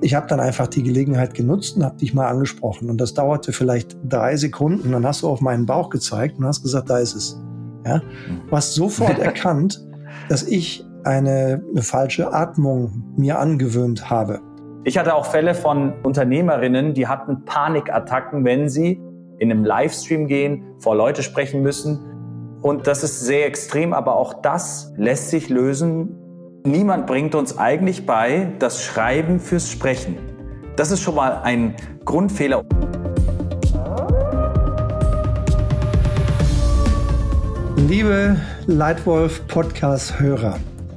ich habe dann einfach die Gelegenheit genutzt und habe dich mal angesprochen. Und das dauerte vielleicht 3 Sekunden. Dann hast du auf meinen Bauch gezeigt und hast gesagt, da ist es. Ja? Du hast sofort erkannt, dass ich eine falsche Atmung mir angewöhnt habe. Ich hatte auch Fälle von Unternehmerinnen, die hatten Panikattacken, wenn sie in einem Livestream gehen, vor Leute sprechen müssen. Und das ist sehr extrem, aber auch das lässt sich lösen. Niemand bringt uns eigentlich bei, das Schreiben fürs Sprechen. Das ist schon mal ein Grundfehler. Liebe Leitwolf-Podcast-Hörer,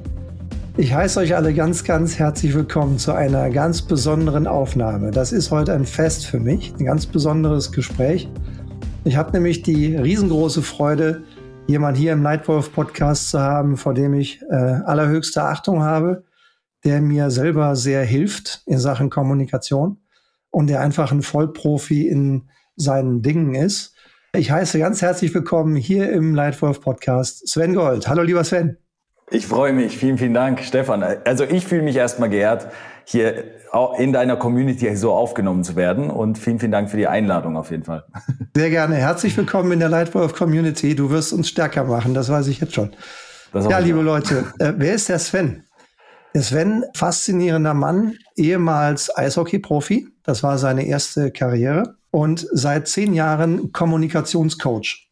ich heiße euch alle ganz, ganz herzlich willkommen zu einer ganz besonderen Aufnahme. Das ist heute ein Fest für mich, ein ganz besonderes Gespräch. Ich habe nämlich die riesengroße Freude, jemand hier im Leitwolf-Podcast zu haben, vor dem ich allerhöchste Achtung habe, der mir selber sehr hilft in Sachen Kommunikation und der einfach ein Vollprofi in seinen Dingen ist. Ich heiße ganz herzlich willkommen hier im Leitwolf-Podcast Sven Gold. Hallo, lieber Sven. Ich freue mich. Vielen, vielen Dank, Stefan. Also ich fühle mich erstmal geehrt, hier in deiner Community so aufgenommen zu werden. Und vielen, vielen Dank für die Einladung auf jeden Fall. Sehr gerne. Herzlich willkommen in der Leitwolf-Community. Du wirst uns stärker machen, das weiß ich jetzt schon. Ja, liebe Leute, wer ist der Sven? Der Sven, faszinierender Mann, ehemals Eishockey-Profi. Das war seine erste Karriere. Und seit 10 Jahren Kommunikationscoach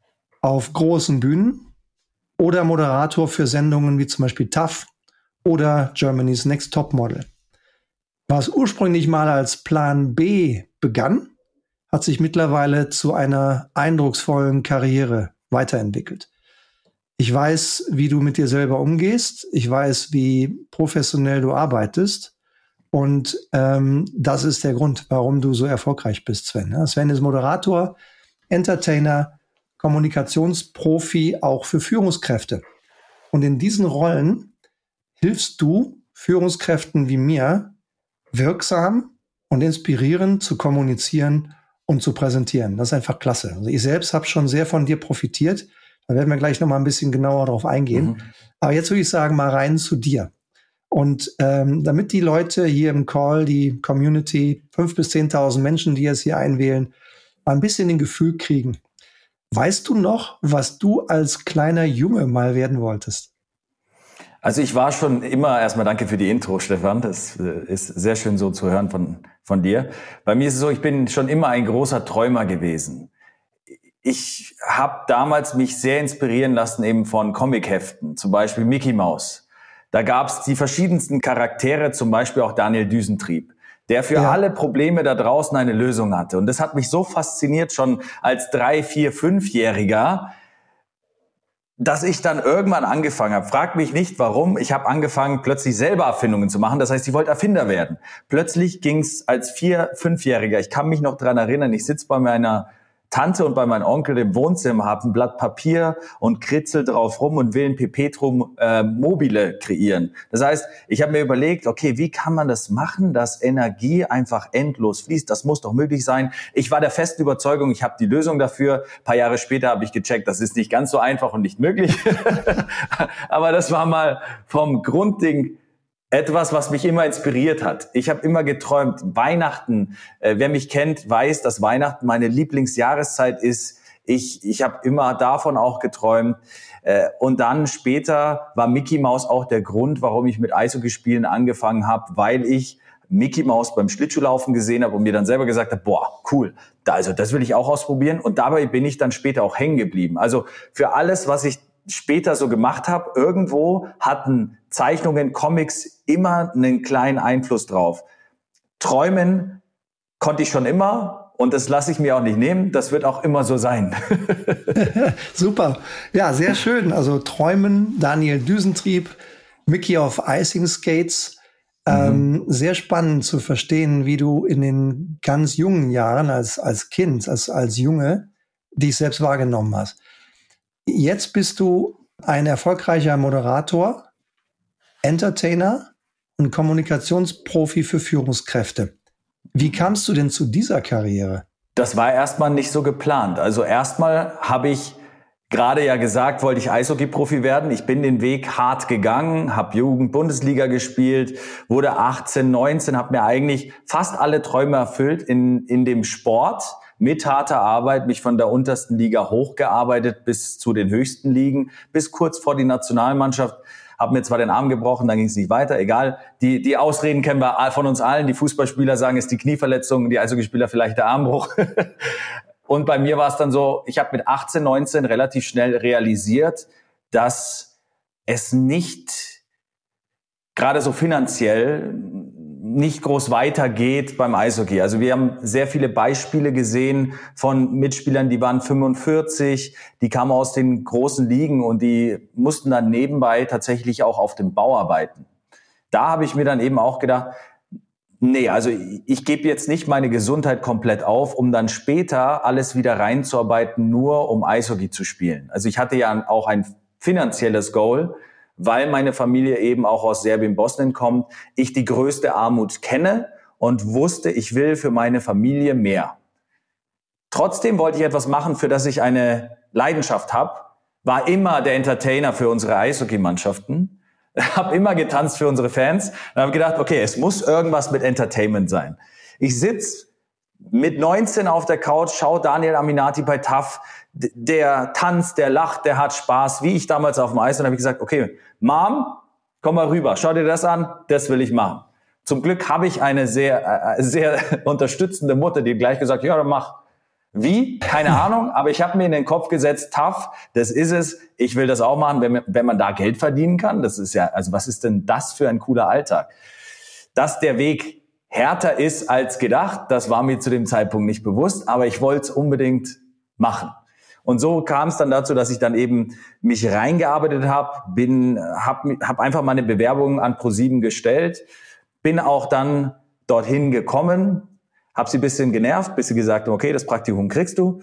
auf großen Bühnen oder Moderator für Sendungen wie zum Beispiel TAF oder Germany's Next Topmodel. Was ursprünglich mal als Plan B begann, hat sich mittlerweile zu einer eindrucksvollen Karriere weiterentwickelt. Ich weiß, wie du mit dir selber umgehst. Ich weiß, wie professionell du arbeitest. Und das ist der Grund, warum du so erfolgreich bist, Sven. Sven ist Moderator, Entertainer, Kommunikationsprofi auch für Führungskräfte. Und in diesen Rollen hilfst du Führungskräften wie mir, wirksam und inspirierend zu kommunizieren und zu präsentieren. Das ist einfach klasse. Also ich selbst habe schon sehr von dir profitiert. Da werden wir gleich noch mal ein bisschen genauer drauf eingehen. Aber jetzt würde ich sagen, mal rein zu dir. Und damit die Leute hier im Call, die Community, 5.000 bis 10.000 Menschen, die jetzt hier einwählen, mal ein bisschen ein Gefühl kriegen. Weißt du noch, was du als kleiner Junge mal werden wolltest? Also ich war schon immer, erstmal danke für die Intro, Stefan. Das ist sehr schön so zu hören von dir. Bei mir ist es so, ich bin schon immer ein großer Träumer gewesen. Ich habe damals mich sehr inspirieren lassen eben von Comicheften, zum Beispiel Mickey Mouse. Da gab es die verschiedensten Charaktere, zum Beispiel auch Daniel Düsentrieb, der für alle Probleme da draußen eine Lösung hatte. Und das hat mich so fasziniert schon als 3-, 4-, 5-Jähriger, dass ich dann irgendwann angefangen habe. Frag mich nicht, warum. Ich habe angefangen, plötzlich selber Erfindungen zu machen. Das heißt, ich wollte Erfinder werden. Plötzlich ging es als 4-, 5-Jähriger. Ich kann mich noch dran erinnern, ich sitze bei meiner Tante und bei meinem Onkel im Wohnzimmer, habe ein Blatt Papier und kritzel drauf rum und will ein Perpetuum mobile kreieren. Das heißt, ich habe mir überlegt, okay, wie kann man das machen, dass Energie einfach endlos fließt? Das muss doch möglich sein. Ich war der festen Überzeugung, ich habe die Lösung dafür. Ein paar Jahre später habe ich gecheckt, das ist nicht ganz so einfach und nicht möglich. Aber das war mal vom Grundding etwas, was mich immer inspiriert hat. Ich habe immer geträumt, Weihnachten, wer mich kennt, weiß, dass Weihnachten meine Lieblingsjahreszeit ist. Ich habe immer davon auch geträumt. Und dann später war Mickey Mouse auch der Grund, warum ich mit Eishockeyspielen angefangen habe, weil ich Mickey Mouse beim Schlittschuhlaufen gesehen habe und mir dann selber gesagt habe, boah, cool, also das will ich auch ausprobieren. Und dabei bin ich dann später auch hängen geblieben. Also für alles, was ich später so gemacht habe, irgendwo hatten Zeichnungen, Comics immer einen kleinen Einfluss drauf. Träumen konnte ich schon immer und das lasse ich mir auch nicht nehmen. Das wird auch immer so sein. Super. Ja, sehr schön. Also Träumen, Daniel Düsentrieb, Mickey auf Icing Skates. Sehr spannend zu verstehen, wie du in den ganz jungen Jahren als Kind, als Junge, dich selbst wahrgenommen hast. Jetzt bist du ein erfolgreicher Moderator, Entertainer und Kommunikationsprofi für Führungskräfte. Wie kamst du denn zu dieser Karriere? Das war erstmal nicht so geplant. Also erstmal habe ich gerade ja gesagt, wollte ich Eishockey-Profi werden. Ich bin den Weg hart gegangen, habe Jugend-Bundesliga gespielt, wurde 18, 19, habe mir eigentlich fast alle Träume erfüllt in dem Sport. Mit harter Arbeit mich von der untersten Liga hochgearbeitet bis zu den höchsten Ligen, bis kurz vor die Nationalmannschaft. Hab mir zwar den Arm gebrochen, dann ging es nicht weiter, egal. Die Ausreden kennen wir von uns allen. Die Fußballspieler sagen, es ist die Knieverletzung, die Eishockeyspieler vielleicht der Armbruch. Und bei mir war es dann so, ich habe mit 18, 19 relativ schnell realisiert, dass es nicht, gerade so finanziell, nicht groß weitergeht beim Eishockey. Also wir haben sehr viele Beispiele gesehen von Mitspielern, die waren 45, die kamen aus den großen Ligen und die mussten dann nebenbei tatsächlich auch auf dem Bau arbeiten. Da habe ich mir dann eben auch gedacht, nee, also ich gebe jetzt nicht meine Gesundheit komplett auf, um dann später alles wieder reinzuarbeiten, nur um Eishockey zu spielen. Also ich hatte ja auch ein finanzielles Goal, weil meine Familie eben auch aus Serbien-Bosnien kommt, ich die größte Armut kenne und wusste, ich will für meine Familie mehr. Trotzdem wollte ich etwas machen, für das ich eine Leidenschaft habe, war immer der Entertainer für unsere Eishockeymannschaften, habe immer getanzt für unsere Fans und habe gedacht, okay, es muss irgendwas mit Entertainment sein. Ich sitze mit 19 auf der Couch, schaue Daniel Aminati bei TAF, der tanzt, der lacht, der hat Spaß, wie ich damals auf dem Eis. Und habe ich gesagt, okay, Mom, komm mal rüber, schau dir das an, das will ich machen. Zum Glück habe ich eine sehr, sehr unterstützende Mutter, die gleich gesagt, ja, dann mach. Wie? Keine Ahnung, aber ich habe mir in den Kopf gesetzt, TAF, das ist es, ich will das auch machen, wenn man da Geld verdienen kann. Das ist ja, also was ist denn das für ein cooler Alltag? Dass der Weg härter ist als gedacht, das war mir zu dem Zeitpunkt nicht bewusst, aber ich wollte es unbedingt machen. Und so kam es dann dazu, dass ich dann eben mich reingearbeitet habe, hab einfach meine Bewerbung an ProSieben gestellt, bin auch dann dorthin gekommen, habe sie ein bisschen genervt, bis sie gesagt haben, okay, das Praktikum kriegst du.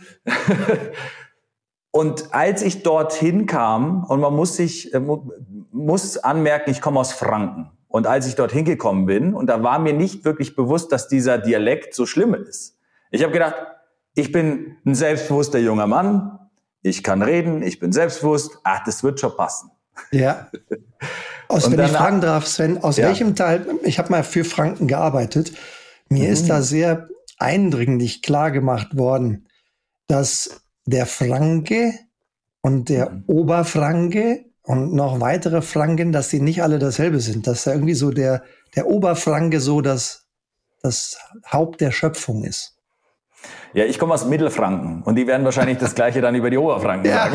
Und als ich dorthin kam, und man muss anmerken, ich komme aus Franken. Und als ich dorthin gekommen bin, und da war mir nicht wirklich bewusst, dass dieser Dialekt so schlimm ist. Ich habe gedacht, ich bin ein selbstbewusster junger Mann, ich kann reden, ich bin selbstbewusst, das wird schon passen. Ja. Wenn ich fragen darf, Sven, aus welchem Teil, ich habe mal für Franken gearbeitet, mir ist da sehr eindringlich klar gemacht worden, dass der Franke und der Oberfranke und noch weitere Franken, dass die nicht alle dasselbe sind, dass da irgendwie so der Oberfranke so das Haupt der Schöpfung ist. Ja, ich komme aus Mittelfranken und die werden wahrscheinlich das Gleiche dann über die Oberfranken sagen.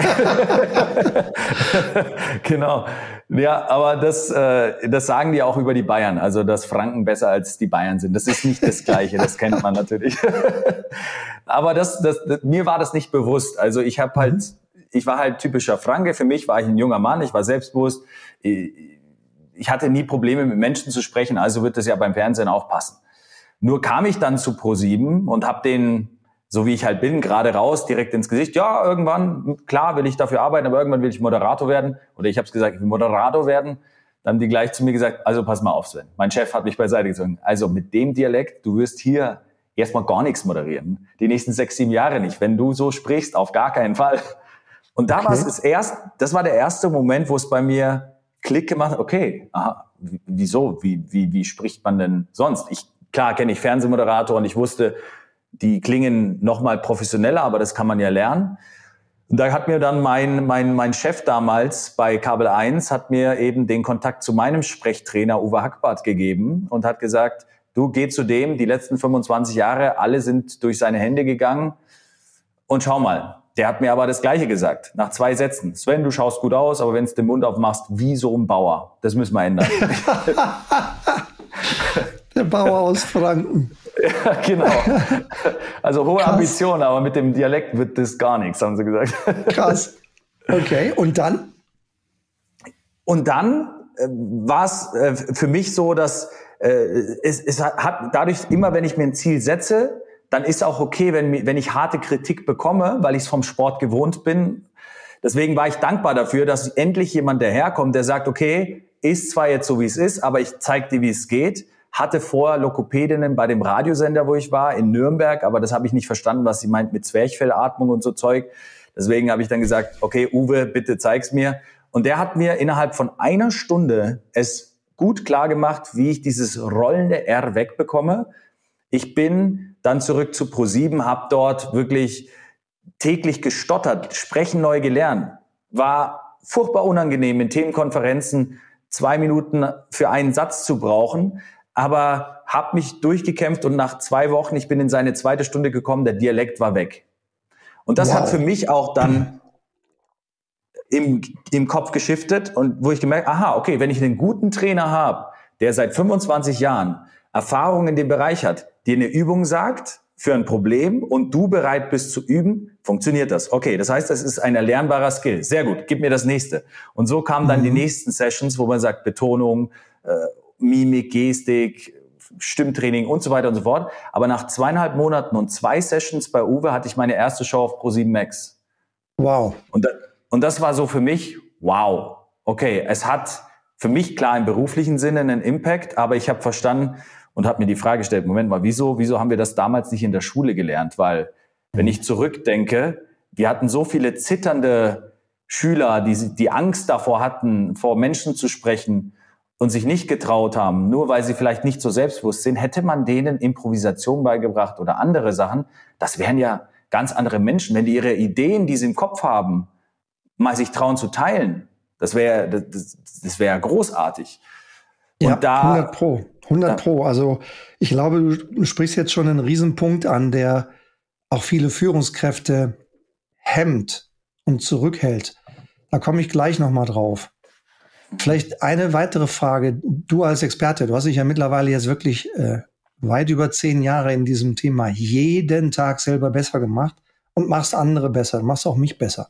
Genau. Ja, aber das sagen die auch über die Bayern, also dass Franken besser als die Bayern sind. Das ist nicht das Gleiche, das kennt man natürlich. Aber mir war das nicht bewusst. Also ich war halt typischer Franke. Für mich war ich ein junger Mann, ich war selbstbewusst. Ich hatte nie Probleme mit Menschen zu sprechen, also wird das ja beim Fernsehen auch passen. Nur kam ich dann zu ProSieben und habe den, so wie ich halt bin, gerade raus, direkt ins Gesicht. Ja, irgendwann, klar will ich dafür arbeiten, aber irgendwann will ich Moderator werden. Oder ich habe es gesagt, ich will Moderator werden. Dann haben die gleich zu mir gesagt, also pass mal auf, Sven. Mein Chef hat mich beiseite gezogen. Also mit dem Dialekt, du wirst hier erstmal gar nichts moderieren. Die nächsten 6, 7 Jahre nicht. Wenn du so sprichst, auf gar keinen Fall. Und da war das war der erste Moment, wo es bei mir Klick gemacht hat. Okay, aha, wieso? Wie spricht man denn sonst? Klar kenne ich Fernsehmoderator und ich wusste, die klingen noch mal professioneller, aber das kann man ja lernen. Und da hat mir dann mein Chef damals bei Kabel 1 hat mir eben den Kontakt zu meinem Sprechtrainer Uwe Hackbart gegeben und hat gesagt, du geh zu dem, die letzten 25 Jahre, alle sind durch seine Hände gegangen und schau mal. Der hat mir aber das Gleiche gesagt, nach 2 Sätzen. Sven, du schaust gut aus, aber wenn du den Mund aufmachst, wie so ein Bauer. Das müssen wir ändern. Der Bauer aus Franken. Ja, genau. Also hohe Ambitionen, aber mit dem Dialekt wird das gar nichts, haben sie gesagt. Krass. Okay, und dann? Und dann war es für mich so, dass es hat dadurch immer, wenn ich mir ein Ziel setze, dann ist auch okay, wenn ich harte Kritik bekomme, weil ich es vom Sport gewohnt bin. Deswegen war ich dankbar dafür, dass endlich jemand daherkommt, der sagt, okay, ist zwar jetzt so, wie es ist, aber ich zeige dir, wie es geht. Hatte vorher Lokopädinnen bei dem Radiosender, wo ich war, in Nürnberg, aber das habe ich nicht verstanden, was sie meint mit Zwerchfellatmung und so Zeug. Deswegen habe ich dann gesagt, okay, Uwe, bitte zeig's mir. Und der hat mir innerhalb von einer Stunde es gut klar gemacht, wie ich dieses rollende R wegbekomme. Ich bin dann zurück zu ProSieben, habe dort wirklich täglich gestottert, sprechen neu gelernt. War furchtbar unangenehm, in Themenkonferenzen 2 Minuten für einen Satz zu brauchen, aber habe mich durchgekämpft und nach 2 Wochen, ich bin in seine 2. Stunde gekommen, der Dialekt war weg. Und das hat für mich auch dann im Kopf geschiftet und wo ich gemerkt, aha, okay, wenn ich einen guten Trainer habe, der seit 25 Jahren Erfahrung in dem Bereich hat, dir eine Übung sagt für ein Problem und du bereit bist zu üben, funktioniert das. Okay, das heißt, das ist ein erlernbarer Skill. Sehr gut, gib mir das nächste. Und so kamen dann die nächsten Sessions, wo man sagt Betonung, Mimik, Gestik, Stimmtraining und so weiter und so fort. Aber nach 2,5 Monaten und 2 Sessions bei Uwe hatte ich meine erste Show auf ProSieben Max. Wow. Und das war so für mich, wow, okay, es hat für mich klar im beruflichen Sinne einen Impact, aber ich habe verstanden und habe mir die Frage gestellt, Moment mal, wieso haben wir das damals nicht in der Schule gelernt? Weil, wenn ich zurückdenke, wir hatten so viele zitternde Schüler, die Angst davor hatten, vor Menschen zu sprechen und sich nicht getraut haben, nur weil sie vielleicht nicht so selbstbewusst sind, hätte man denen Improvisation beigebracht oder andere Sachen, das wären ja ganz andere Menschen, wenn die ihre Ideen, die sie im Kopf haben, mal sich trauen zu teilen. Das wäre großartig. Und ja, 100 Pro. Also ich glaube, du sprichst jetzt schon einen Riesenpunkt an, der auch viele Führungskräfte hemmt und zurückhält. Da komme ich gleich nochmal drauf. Vielleicht eine weitere Frage. Du als Experte, du hast dich ja mittlerweile jetzt wirklich weit über 10 Jahre in diesem Thema jeden Tag selber besser gemacht und machst andere besser, machst auch mich besser.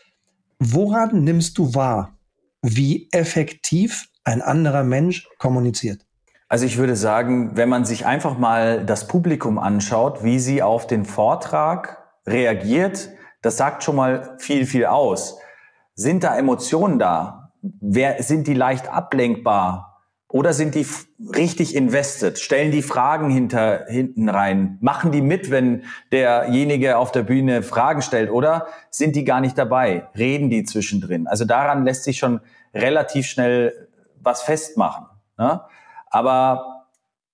Woran nimmst du wahr, wie effektiv ein anderer Mensch kommuniziert? Also ich würde sagen, wenn man sich einfach mal das Publikum anschaut, wie sie auf den Vortrag reagiert, das sagt schon mal viel, viel aus. Sind da Emotionen da? Sind die leicht ablenkbar? Oder sind die richtig invested? Stellen die Fragen hinten rein? Machen die mit, wenn derjenige auf der Bühne Fragen stellt? Oder sind die gar nicht dabei? Reden die zwischendrin? Also daran lässt sich schon relativ schnell was festmachen. Ne? Aber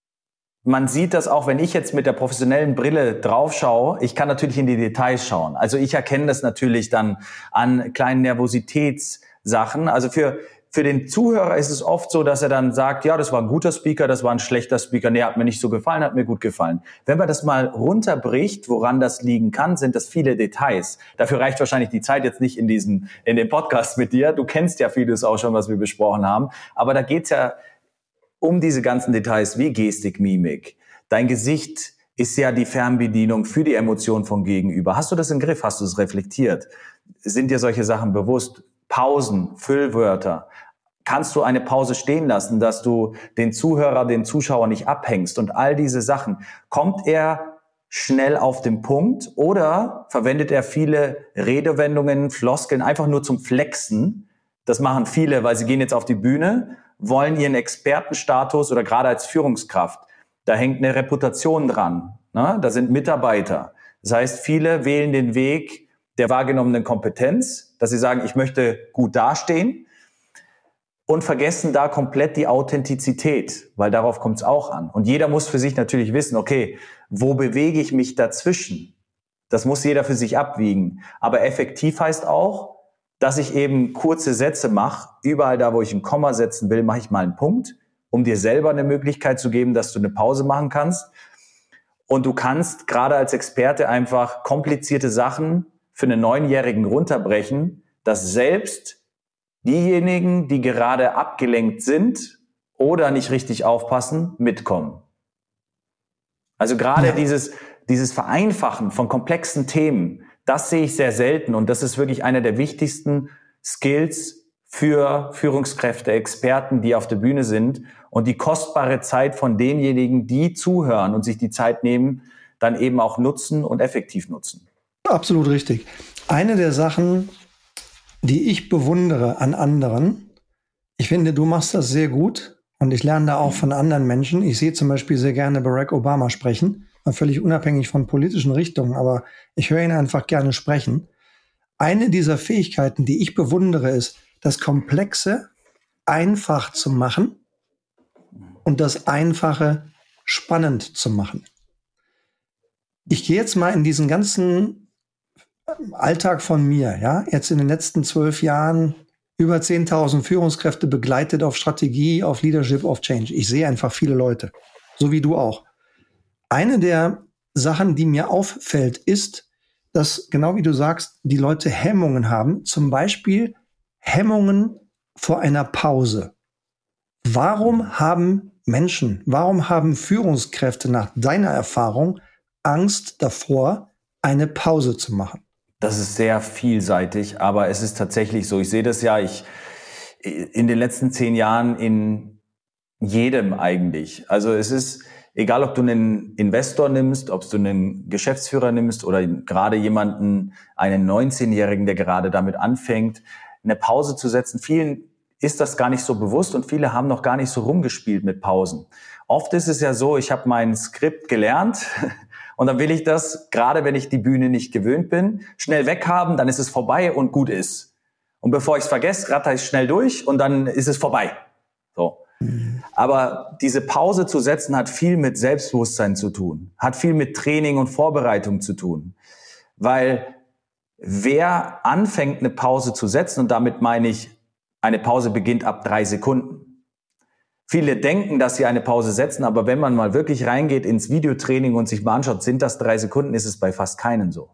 man sieht das auch, wenn ich jetzt mit der professionellen Brille drauf schaue. Ich kann natürlich in die Details schauen. Also ich erkenne das natürlich dann an kleinen Nervositätssachen. Also für den Zuhörer ist es oft so, dass er dann sagt, ja, das war ein guter Speaker, das war ein schlechter Speaker, nee, hat mir nicht so gefallen, hat mir gut gefallen. Wenn man das mal runterbricht, woran das liegen kann, sind das viele Details. Dafür reicht wahrscheinlich die Zeit jetzt nicht in dem Podcast mit dir. Du kennst ja vieles auch schon, was wir besprochen haben. Aber da geht's ja um diese ganzen Details wie Gestik, Mimik. Dein Gesicht ist ja die Fernbedienung für die Emotion vom Gegenüber. Hast du das im Griff? Hast du es reflektiert? Sind dir solche Sachen bewusst? Pausen, Füllwörter. Kannst du eine Pause stehen lassen, dass du den Zuhörer, den Zuschauer nicht abhängst und all diese Sachen? Kommt er schnell auf den Punkt oder verwendet er viele Redewendungen, Floskeln einfach nur zum Flexen? Das machen viele, weil sie gehen jetzt auf die Bühne, wollen ihren Expertenstatus oder gerade als Führungskraft. Da hängt eine Reputation dran. Ne? Da sind Mitarbeiter. Das heißt, viele wählen den Weg der wahrgenommenen Kompetenz, dass sie sagen, ich möchte gut dastehen und vergessen da komplett die Authentizität, weil darauf kommt es auch an. Und jeder muss für sich natürlich wissen, okay, wo bewege ich mich dazwischen? Das muss jeder für sich abwiegen. Aber effektiv heißt auch, dass ich eben kurze Sätze mache. Überall da, wo ich ein Komma setzen will, mache ich mal einen Punkt, um dir selber eine Möglichkeit zu geben, dass du eine Pause machen kannst. Und du kannst gerade als Experte einfach komplizierte Sachen für einen 9-Jährigen runterbrechen, dass selbst diejenigen, die gerade abgelenkt sind oder nicht richtig aufpassen, mitkommen. Also gerade dieses Vereinfachen von komplexen Themen, das sehe ich sehr selten und das ist wirklich einer der wichtigsten Skills für Führungskräfte, Experten, die auf der Bühne sind und die kostbare Zeit von denjenigen, die zuhören und sich die Zeit nehmen, dann eben auch nutzen und effektiv nutzen. Absolut richtig. Eine der Sachen, die ich bewundere an anderen, ich finde, du machst das sehr gut und ich lerne da auch von anderen Menschen. Ich sehe zum Beispiel sehr gerne Barack Obama sprechen, völlig unabhängig von politischen Richtungen, aber ich höre ihn einfach gerne sprechen. eine dieser Fähigkeiten, die ich bewundere, ist, das Komplexe einfach zu machen und das Einfache spannend zu machen. Ich gehe jetzt mal in diesen ganzen Alltag von mir, ja, jetzt in den letzten 12 Jahren über 10.000 Führungskräfte begleitet auf Strategie, auf Leadership, auf Change. Ich sehe einfach viele Leute, so wie du auch. Eine der Sachen, die mir auffällt, ist, dass, genau wie du sagst, die Leute Hemmungen haben, zum Beispiel Hemmungen vor einer Pause. Warum haben Führungskräfte nach deiner Erfahrung Angst davor, eine Pause zu machen? Das ist sehr vielseitig, aber es ist tatsächlich so. Ich sehe das ja, in den letzten 10 Jahren in jedem eigentlich. Also es ist egal, ob du einen Investor nimmst, ob du einen Geschäftsführer nimmst oder gerade einen 19-Jährigen, der gerade damit anfängt, eine Pause zu setzen. Vielen ist das gar nicht so bewusst und viele haben noch gar nicht so rumgespielt mit Pausen. Oft ist es ja so, ich habe mein Skript gelernt und dann will ich das, gerade wenn ich die Bühne nicht gewöhnt bin, schnell weghaben, dann ist es vorbei und gut ist. Und bevor ich es vergesse, ratter ich schnell durch und dann ist es vorbei. So. Aber diese Pause zu setzen hat viel mit Selbstbewusstsein zu tun, hat viel mit Training und Vorbereitung zu tun. Weil wer anfängt, eine Pause zu setzen, und damit meine ich, eine Pause beginnt ab 3 Sekunden. Viele denken, dass sie eine Pause setzen, aber wenn man mal wirklich reingeht ins Videotraining und sich mal anschaut, sind das 3 Sekunden, ist es bei fast keinen so.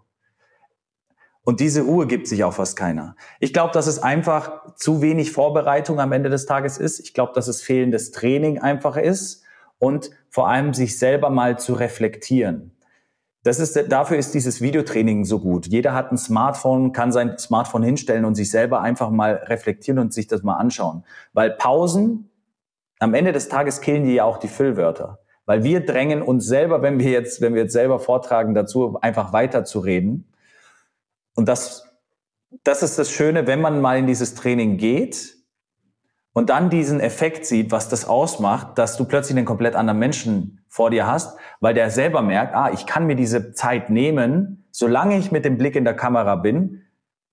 Und diese Ruhe gibt sich auch fast keiner. Ich glaube, dass es einfach zu wenig Vorbereitung am Ende des Tages ist. Ich glaube, dass es fehlendes Training einfach ist und vor allem sich selber mal zu reflektieren. Dafür ist dieses Videotraining so gut. Jeder hat ein Smartphone, kann sein Smartphone hinstellen und sich selber einfach mal reflektieren und sich das mal anschauen. Weil Pausen, am Ende des Tages killen die ja auch die Füllwörter. Weil wir drängen uns selber, wenn wir jetzt selber vortragen, dazu einfach weiterzureden. Und das ist das Schöne, wenn man mal in dieses Training geht und dann diesen Effekt sieht, was das ausmacht, dass du plötzlich einen komplett anderen Menschen vor dir hast, weil der selber merkt, ich kann mir diese Zeit nehmen, solange ich mit dem Blick in der Kamera bin,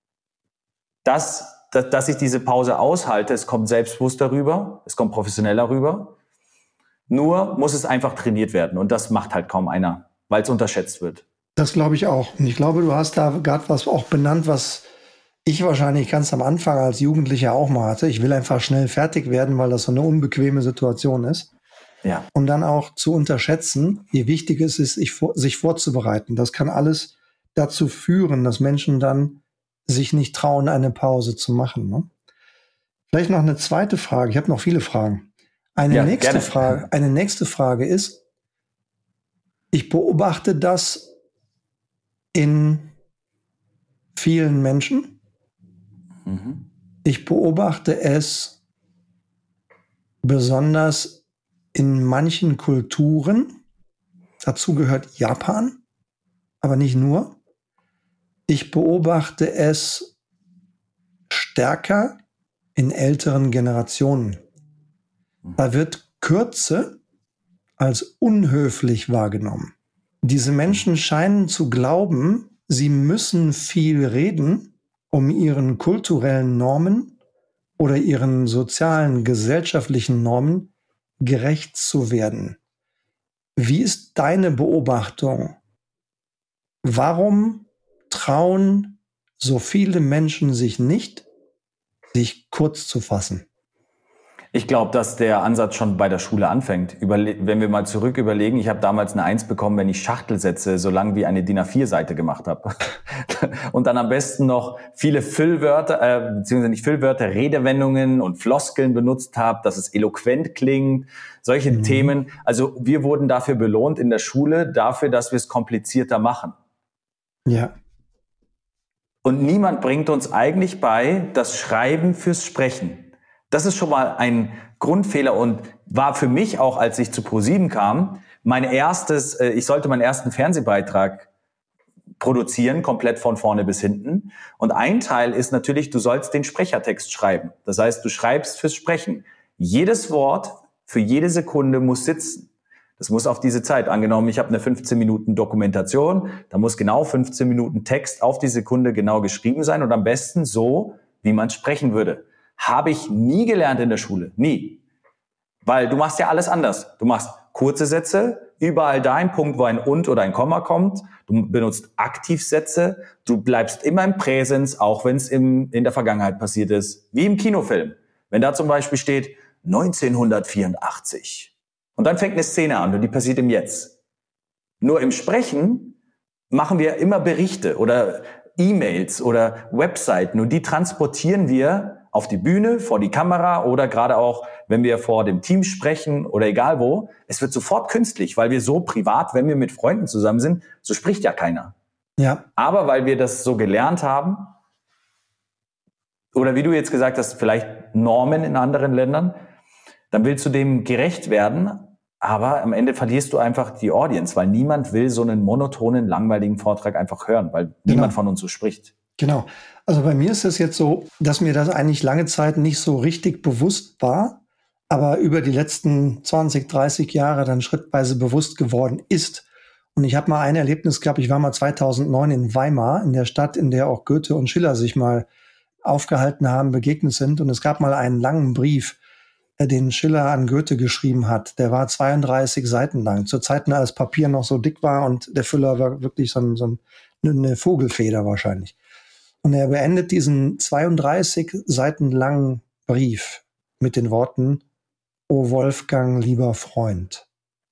dass ich diese Pause aushalte. Es kommt selbstbewusster rüber, es kommt professioneller rüber. Nur muss es einfach trainiert werden und das macht halt kaum einer, weil es unterschätzt wird. Das glaube ich auch. Und ich glaube, du hast da gerade was auch benannt, was ich wahrscheinlich ganz am Anfang als Jugendlicher auch mal hatte. Ich will einfach schnell fertig werden, weil das so eine unbequeme Situation ist. Ja. Und dann auch zu unterschätzen, wie wichtig es ist, sich vorzubereiten. Das kann alles dazu führen, dass Menschen dann sich nicht trauen, eine Pause zu machen. Ne? Vielleicht noch eine zweite Frage. Ich habe noch viele Fragen. Eine nächste Frage ist, ich beobachte das in vielen Menschen. Ich beobachte es besonders in manchen Kulturen. Dazu gehört Japan, aber nicht nur. Ich beobachte es stärker in älteren Generationen. Da wird Kürze als unhöflich wahrgenommen. Diese Menschen scheinen zu glauben, sie müssen viel reden, um ihren kulturellen Normen oder ihren sozialen, gesellschaftlichen Normen gerecht zu werden. Wie ist deine Beobachtung? Warum trauen so viele Menschen sich nicht, sich kurz zu fassen? Ich glaube, dass der Ansatz schon bei der Schule anfängt. Wenn wir mal zurück überlegen, ich habe damals eine 1 bekommen, wenn ich Schachtelsätze so lang wie eine DIN A4-Seite gemacht habe. Und dann am besten noch viele Füllwörter, beziehungsweise nicht Füllwörter, Redewendungen und Floskeln benutzt habe, dass es eloquent klingt, solche Themen. Also wir wurden dafür belohnt in der Schule, dafür, dass wir es komplizierter machen. Ja. Und niemand bringt uns eigentlich bei, das Schreiben fürs Sprechen. Das ist schon mal ein Grundfehler und war für mich auch, als ich zu ProSieben kam, ich sollte meinen ersten Fernsehbeitrag produzieren, komplett von vorne bis hinten. Und ein Teil ist natürlich, du sollst den Sprechertext schreiben. Das heißt, du schreibst fürs Sprechen. Jedes Wort für jede Sekunde muss sitzen. Das muss auf diese Zeit. Angenommen, ich habe eine 15 Minuten Dokumentation, da muss genau 15 Minuten Text auf die Sekunde genau geschrieben sein und am besten so, wie man sprechen würde. Habe ich nie gelernt in der Schule. Nie. Weil du machst ja alles anders. Du machst kurze Sätze, überall da ein Punkt, wo ein und oder ein Komma kommt. Du benutzt Aktivsätze. Du bleibst immer im Präsens, auch wenn es in der Vergangenheit passiert ist. Wie im Kinofilm. Wenn da zum Beispiel steht 1984 und dann fängt eine Szene an und die passiert im Jetzt. Nur im Sprechen machen wir immer Berichte oder E-Mails oder Webseiten und die transportieren wir auf die Bühne, vor die Kamera oder gerade auch, wenn wir vor dem Team sprechen oder egal wo. Es wird sofort künstlich, weil wir so privat, wenn wir mit Freunden zusammen sind, so spricht ja keiner. Ja. Aber weil wir das so gelernt haben, oder wie du jetzt gesagt hast, vielleicht Normen in anderen Ländern, dann willst du dem gerecht werden, aber am Ende verlierst du einfach die Audience, weil niemand will so einen monotonen, langweiligen Vortrag einfach hören, weil niemand von uns so spricht. Genau. Also bei mir ist es jetzt so, dass mir das eigentlich lange Zeit nicht so richtig bewusst war, aber über die letzten 20, 30 Jahre dann schrittweise bewusst geworden ist. Und ich habe mal ein Erlebnis gehabt, ich war mal 2009 in Weimar, in der Stadt, in der auch Goethe und Schiller sich mal aufgehalten haben, begegnet sind. Und es gab mal einen langen Brief, den Schiller an Goethe geschrieben hat. Der war 32 Seiten lang. Zu Zeiten, als Papier noch so dick war und der Füller war wirklich so eine Vogelfeder wahrscheinlich. Und er beendet diesen 32 Seiten langen Brief mit den Worten: O Wolfgang, lieber Freund,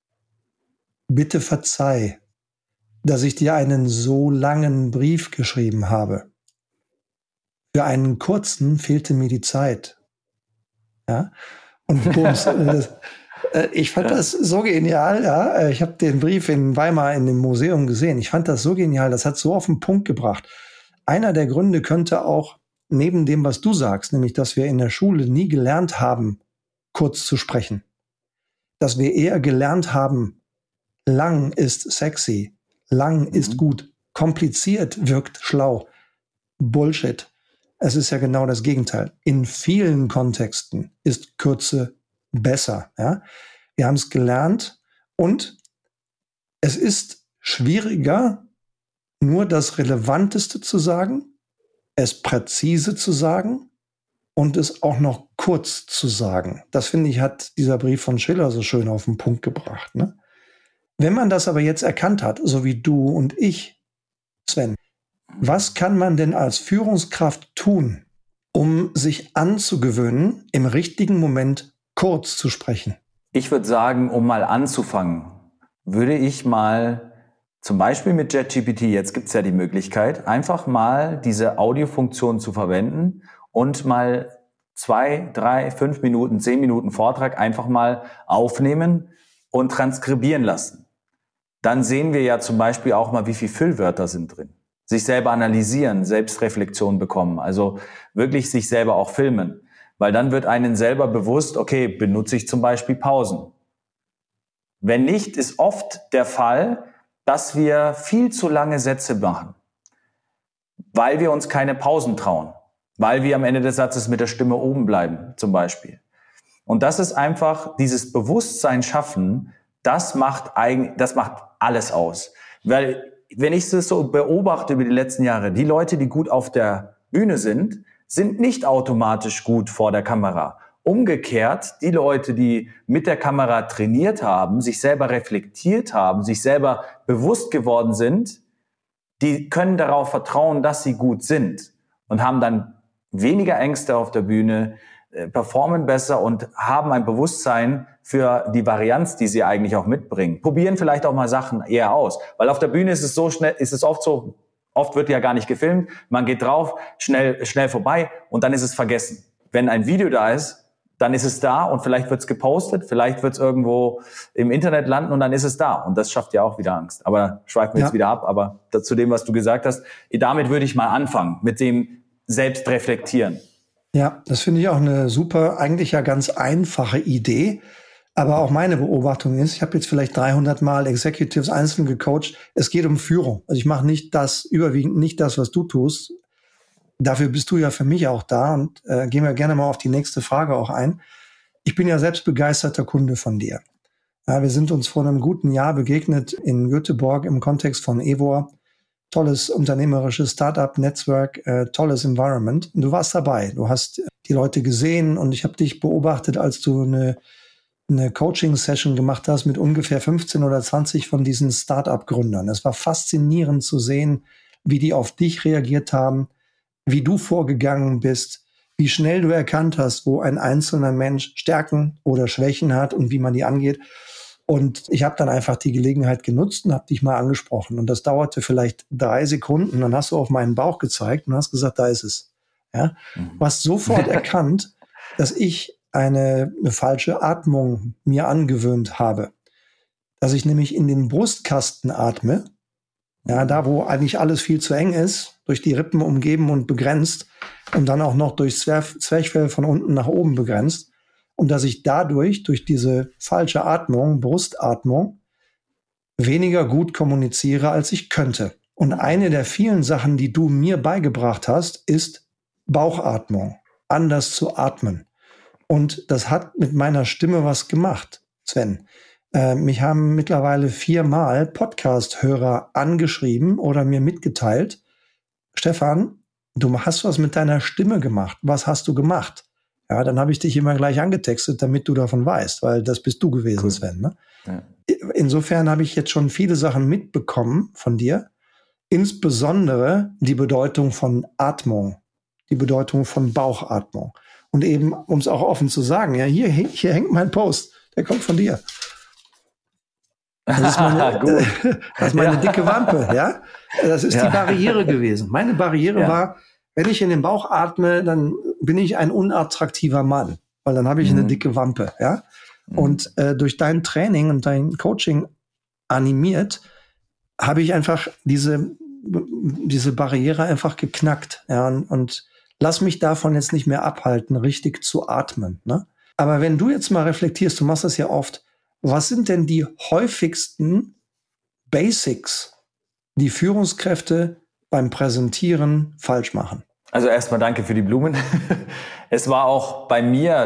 bitte verzeih, dass ich dir einen so langen Brief geschrieben habe. Für einen kurzen fehlte mir die Zeit. Ja? Und ich fand das so genial. Ja? Ich habe den Brief in Weimar in dem Museum gesehen. Ich fand das so genial. Das hat so auf den Punkt gebracht. Einer der Gründe könnte auch neben dem, was du sagst, nämlich, dass wir in der Schule nie gelernt haben, kurz zu sprechen. Dass wir eher gelernt haben, lang ist sexy, lang ist gut, kompliziert wirkt schlau. Bullshit. Es ist ja genau das Gegenteil. In vielen Kontexten ist Kürze besser. Ja? Wir haben es gelernt und es ist schwieriger, nur das Relevanteste zu sagen, es präzise zu sagen und es auch noch kurz zu sagen. Das, finde ich, hat dieser Brief von Schiller so schön auf den Punkt gebracht. Ne? Wenn man das aber jetzt erkannt hat, so wie du und ich, Sven, was kann man denn als Führungskraft tun, um sich anzugewöhnen, im richtigen Moment kurz zu sprechen? Ich würde sagen, um mal anzufangen, würde ich mal zum Beispiel mit ChatGPT, jetzt gibt es ja die Möglichkeit, einfach mal diese Audiofunktion zu verwenden und mal 2, 3, 5 Minuten, 10 Minuten Vortrag einfach mal aufnehmen und transkribieren lassen. Dann sehen wir ja zum Beispiel auch mal, wie viele Füllwörter sind drin. Sich selber analysieren, Selbstreflexion bekommen, also wirklich sich selber auch filmen. Weil dann wird einem selber bewusst, okay, benutze ich zum Beispiel Pausen. Wenn nicht, ist oft der Fall, dass wir viel zu lange Sätze machen, weil wir uns keine Pausen trauen, weil wir am Ende des Satzes mit der Stimme oben bleiben, zum Beispiel. Und das ist einfach dieses Bewusstsein schaffen, das macht alles aus. Weil, wenn ich es so beobachte über die letzten Jahre, die Leute, die gut auf der Bühne sind nicht automatisch gut vor der Kamera. Umgekehrt, die Leute, die mit der Kamera trainiert haben, sich selber reflektiert haben, sich selber bewusst geworden sind, die können darauf vertrauen, dass sie gut sind und haben dann weniger Ängste auf der Bühne, performen besser und haben ein Bewusstsein für die Varianz, die sie eigentlich auch mitbringen. Probieren vielleicht auch mal Sachen eher aus, weil auf der Bühne ist es oft wird ja gar nicht gefilmt, man geht drauf, schnell vorbei und dann ist es vergessen. Wenn ein Video da ist, dann ist es da und vielleicht wird es gepostet, vielleicht wird es irgendwo im Internet landen und dann ist es da. Und das schafft ja auch wieder Angst. Aber schweifen wir jetzt wieder ab. Aber zu dem, was du gesagt hast, damit würde ich mal anfangen, mit dem Selbstreflektieren. Ja, das finde ich auch eine super, eigentlich ja ganz einfache Idee. Aber auch meine Beobachtung ist, ich habe jetzt vielleicht 300 Mal Executives einzeln gecoacht. Es geht um Führung. Also ich mache überwiegend nicht das, was du tust. Dafür bist du ja für mich auch da und gehen wir gerne mal auf die nächste Frage auch ein. Ich bin ja selbst begeisterter Kunde von dir. Ja, wir sind uns vor einem guten Jahr begegnet in Göteborg im Kontext von Evor. Tolles unternehmerisches Startup-Netzwerk, tolles Environment. Und du warst dabei. Du hast die Leute gesehen und ich habe dich beobachtet, als du eine Coaching-Session gemacht hast mit ungefähr 15 oder 20 von diesen Startup-Gründern. Es war faszinierend zu sehen, wie die auf dich reagiert haben, wie du vorgegangen bist, wie schnell du erkannt hast, wo ein einzelner Mensch Stärken oder Schwächen hat und wie man die angeht. Und ich habe dann einfach die Gelegenheit genutzt und habe dich mal angesprochen. Und das dauerte vielleicht 3 Sekunden. Dann hast du auf meinen Bauch gezeigt und hast gesagt, da ist es. Ja? Du hast sofort erkannt, dass ich eine falsche Atmung mir angewöhnt habe. Dass ich nämlich in den Brustkasten atme. Ja, da wo eigentlich alles viel zu eng ist, durch die Rippen umgeben und begrenzt und dann auch noch durch Zwerchfell von unten nach oben begrenzt. Und dass ich dadurch, durch diese falsche Atmung, Brustatmung, weniger gut kommuniziere, als ich könnte. Und eine der vielen Sachen, die du mir beigebracht hast, ist Bauchatmung, anders zu atmen. Und das hat mit meiner Stimme was gemacht, Sven. Mich haben mittlerweile 4-mal Podcast-Hörer angeschrieben oder mir mitgeteilt, Stefan, du hast was mit deiner Stimme gemacht. Was hast du gemacht? Ja, dann habe ich dich immer gleich angetextet, damit du davon weißt, weil das bist du gewesen, cool. Sven. Ne? Ja. Insofern habe ich jetzt schon viele Sachen mitbekommen von dir, insbesondere die Bedeutung von Atmung, die Bedeutung von Bauchatmung. Und eben, um es auch offen zu sagen, ja, hier hängt mein Post, der kommt von dir. Das ist meine dicke Wampe, ja. Das ist die Barriere gewesen. Meine Barriere war, wenn ich in den Bauch atme, dann bin ich ein unattraktiver Mann, weil dann habe ich eine dicke Wampe, ja. Und durch dein Training und dein Coaching animiert, habe ich einfach diese Barriere einfach geknackt, ja. Und lass mich davon jetzt nicht mehr abhalten, richtig zu atmen, ne? Aber wenn du jetzt mal reflektierst, du machst das ja oft, was sind denn die häufigsten Basics, die Führungskräfte beim Präsentieren falsch machen? Also erstmal danke für die Blumen. Es war auch bei mir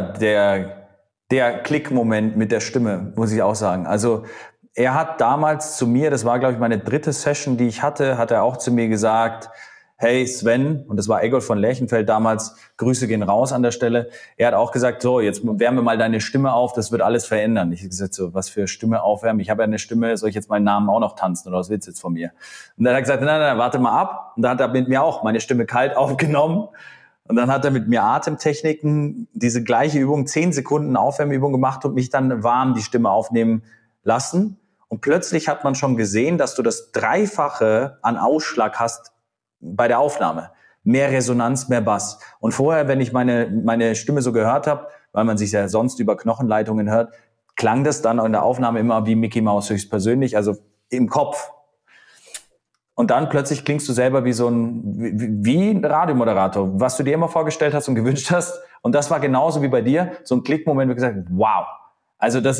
der Klickmoment mit der Stimme, muss ich auch sagen. Also er hat damals zu mir, das war glaube ich meine 3. Session, die ich hatte, hat er auch zu mir gesagt, hey Sven, und das war Eggold von Lerchenfeld damals, Grüße gehen raus an der Stelle. Er hat auch gesagt, so, jetzt wärmen wir mal deine Stimme auf, das wird alles verändern. Ich habe gesagt, so, was für Stimme aufwärmen? Ich habe ja eine Stimme, soll ich jetzt meinen Namen auch noch tanzen oder was willst du jetzt von mir? Und dann hat er gesagt, nein, warte mal ab. Und dann hat er mit mir auch meine Stimme kalt aufgenommen. Und dann hat er mit mir Atemtechniken, diese gleiche Übung, 10 Sekunden Aufwärmübung gemacht und mich dann warm die Stimme aufnehmen lassen. Und plötzlich hat man schon gesehen, dass du das Dreifache an Ausschlag hast bei der Aufnahme. Mehr Resonanz, mehr Bass. Und vorher, wenn ich meine Stimme so gehört habe, weil man sich ja sonst über Knochenleitungen hört, klang das dann in der Aufnahme immer wie Mickey Mouse höchstpersönlich, also im Kopf. Und dann plötzlich klingst du selber wie wie ein Radiomoderator, was du dir immer vorgestellt hast und gewünscht hast. Und das war genauso wie bei dir, so ein Klickmoment, wo du gesagt hast, wow. Also das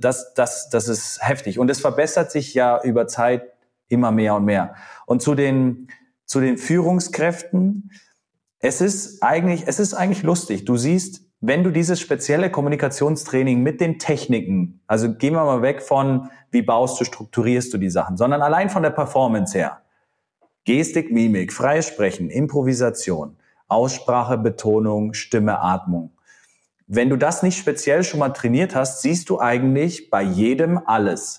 ist heftig. Und es verbessert sich ja über Zeit immer mehr und mehr. Und zu den Führungskräften, es ist eigentlich lustig. Du siehst, wenn du dieses spezielle Kommunikationstraining mit den Techniken, also gehen wir mal weg von, wie strukturierst du die Sachen, sondern allein von der Performance her. Gestik, Mimik, freies Sprechen, Improvisation, Aussprache, Betonung, Stimme, Atmung. Wenn du das nicht speziell schon mal trainiert hast, siehst du eigentlich bei jedem alles.